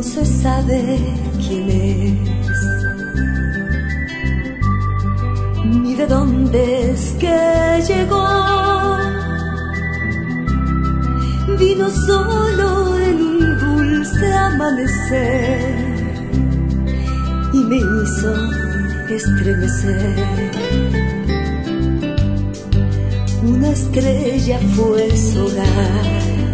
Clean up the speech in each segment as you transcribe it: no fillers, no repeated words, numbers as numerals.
se sabe quién es, ni de dónde es que llegó. Vino solo en un dulce amanecer y me hizo estremecer. Una estrella fue su hogar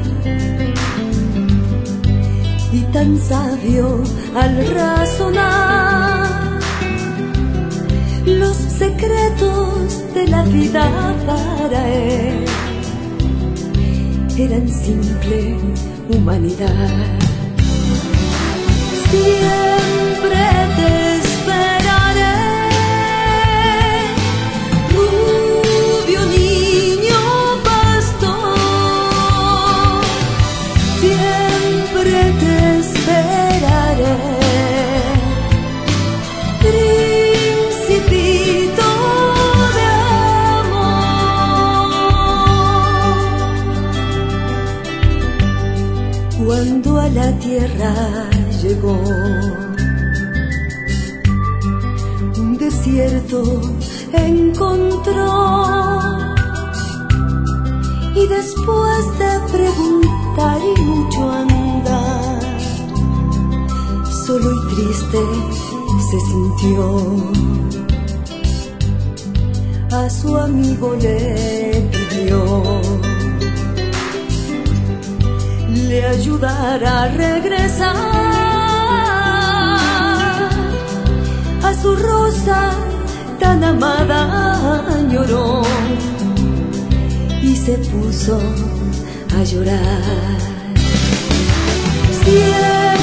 y tan sabio al razonar los secretos de la vida para él eran simple humanidad. Siempre te esperaré, rubio niño pastor. Siempre te esperaré, principito de amor. Cuando a la tierra llegó, un desierto encontró, y después de preguntar y mucho andar, solo y triste se sintió. A su amigo le pidió le ayudara a regresar. A su rosa tan amada añoró y se puso a llorar. Siempre